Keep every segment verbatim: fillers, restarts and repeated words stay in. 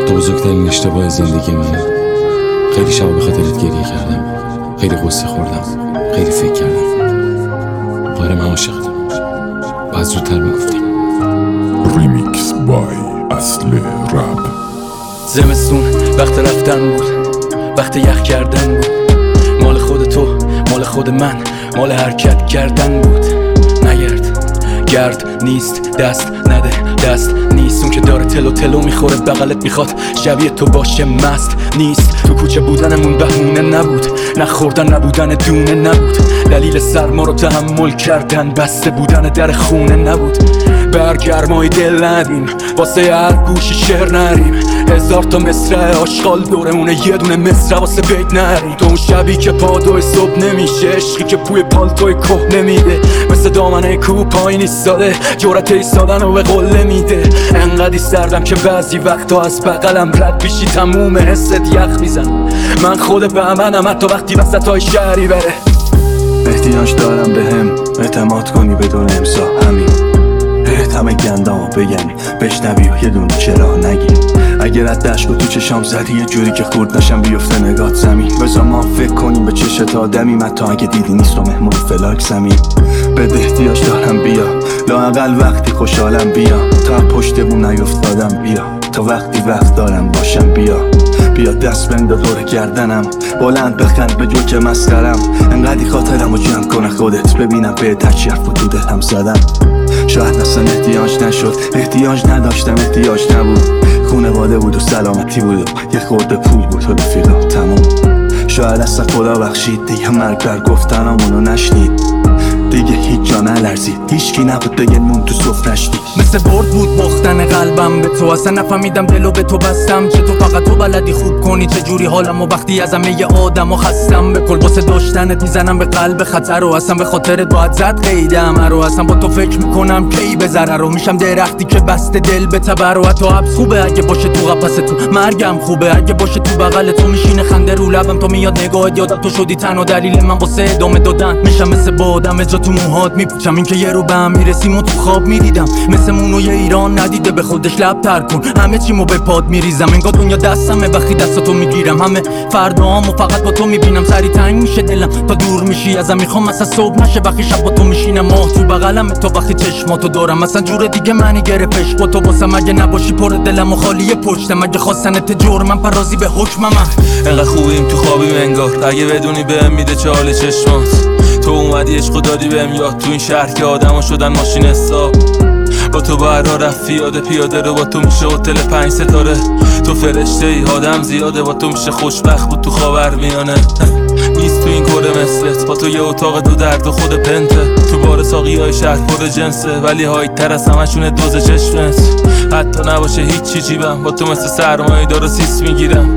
تو بزرگترین اشتباه زندگی منه. خیلی شبا به خاطرت گریه کردم، خیلی قصه خوردم، خیلی فکر کردم. آره من عاشقتم، باید زودتر میگفتم. ریمیکس بای اصل رپ. زمستون وقت رفتن بود، وقت یخ کردن بود. مال خود تو، مال خود من، مال حرکت کردن بود. نگرد گرد نیست، دست نده دست نیست. اون که داره تلو تلو میخوره بغلت میخواد شبیه تو باشه مست نیست. تو کوچه بودنمون بهونه نبود، نخوردن نبودن دونه نبود. دلیل سرما رو تحمل کردن بسته بودن در خونه نبود. برگرمای دل ندیم، واسه هر گوشی شعر نریم. هزار تا مصرع آشغال دورمونه، یه دونه مصرع واسه بیت نریم. تو اون شبی که پادوی صبح نمیشه، عشقی که پوی پالتوی که نمیده. مثل دامنه کوه پایین ایستاده، جرأت ایستادن رو به قله میده. انقدی سردم که بعضی وقتا از بغلم رد بشی تموم حست یخ میزن. من خود بهمنم حتی وقتی وسطای شهری بره. احتیاج دارم بهم اعتماد کنی بدون امضا، همین همه گندامو بگم بشنوی و یه دونه چرا نگی. اگر از دشت تو چشام زدی یه جوری که خورد نشم بیفته نگات زمین. بذار ما فکر کنیم به چشت آدمی، من تا اگه دیدی نیست رو مهمون فلاک زمین. بده احتیاج دارم بیا، لااقل وقتی خوشحالم بیا. تا پشت بوم نیفتادم بیا، تا وقتی وقت دارم باشم بیا. بیا دست بنده دور گردنم، بلند بخند به جوک مسخرم. انقدی خاطرم رو جمع کنه خودت، ببینم به تچی حرف تو دلم زدم. شاید اصلا احتیاج نشد، احتیاج نداشتم، احتیاج نبود. خونواده بود و سلامتی بود و یه خورده پول بود و رفیقا تموم. شاید اصلا خدا بخشید دیگه مرگ بر گفتنامونو نشنید. دیگه هیچ جا نلرزید، هیچکی نبود بگه نون تو سفرش دید. مثل برد بود باختن قلبم به تو، اصلا نفهمیدم دلو به تو بستم. چه تو فقط تو بلدی خوب کنی چه جوری حالم و وقتی از همه ی آدمو خستم. به کل واسه داشتنت میزنم به قلب خطر و اصلا به خاطرت باید زد قیدم رو. اصلا با تو فکر میکنم کی به ضرر رو میشم درختی که بسته دل به تبر. و حتی حبس خوبه اگه باشه تو قفس تو، مرگم خوبه اگه باشه تو بغل تو. میشینه خنده رو لبم تو میاد نگاهت، یادم تو شدی تنها دلیل من واسه ادامه دادن. میشم مثل بادم جا تو موهات میپوچم، این که یه رو به هم میرسیم و تو خواب میدیدم. مثل مونو یه ایران ندیده به خودش لب تر کن، همه چیمو به پاد میریزم. انگار دنیا دستمه وقتی دستاتو میگیرم. همه فردامو فقط با تو میبینم، سری تنگ میشه دلم تا دور میشی ازم. میخوام مثلا صبح نشه وقتی شب با تو میشینم. ماه تو بغلم تو وقتی چشماتو دارم، مثلا جور دیگه منی گرفتش با تو. واسم اگه نباشی پر دلم و خالی پشتم. اگه خواستنت جرمم پرازی به حکمم. انقدر خوبیم تو خوابیم انگار، اگه بدونی بهم میده چه حال چشمات. تو اومدی عشقو دادی بهم یاد، تو این شهر که آدما شدن ماشین حساب. با تو باید راه رفت پیاده پیاده رو، با تو میشه هتل پنج ستاره. تو فرشته ای آدم زیاده، با تو میشه خوشبخت بود تو خاورمیانه. نیست تو این کره مثلت، با تو یه اتاق دو درد و خود پنته. تو بار ساقی های شهر پر جنسه، ولی های تر از همشونه دوز چشمت. حتی نباشه هیچی جیبم، با تو مثل سرمایه دار و سیس میگیرم.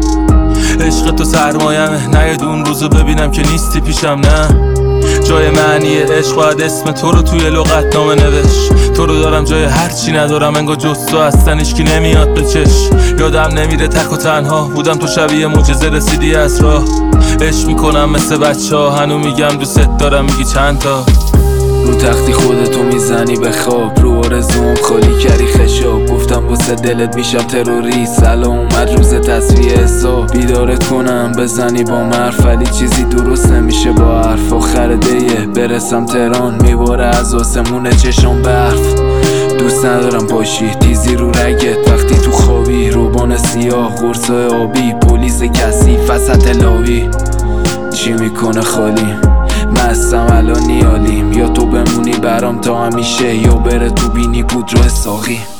عشق تو سرمایمه، نید اون روزو ببینم که نیستی پیشم. نه جای معنی عشق باید اسم تو رو توی لغت نامه نوشت. تو رو دارم جای هرچی ندارم، انگار جز تو هستن هیچکی نمیاد به چش. یادم نمیره تک و تنها بودم، تو شبیه معجزه رسیدی از راه. عشق میکنم مثل بچه ها، هنو میگم دوست دارم میگی چند تا. رو تختی خودتو میزنی به خواب، رو آرزوم خالی کردی خشاب. گفتم واسه دلت میشم تروریست، الان اومد روز تصفیه حساب. بیدارت کنم بزنی با مرف، ولی چیزی درست نمیشه با حرف. آخر دیه برسم تهران، میباره از آسمون چشم برف. دوست ندارم باشی تیزی رو رگت وقتی تو خوابی. روبان سیاه قرصای آبی، پلیس کسی وسط لاوی. چی میکنه خالی مستم الان نیالیم، یا تو بمونی برام تا همیشه، یا بره تو بینی پودر ساقی.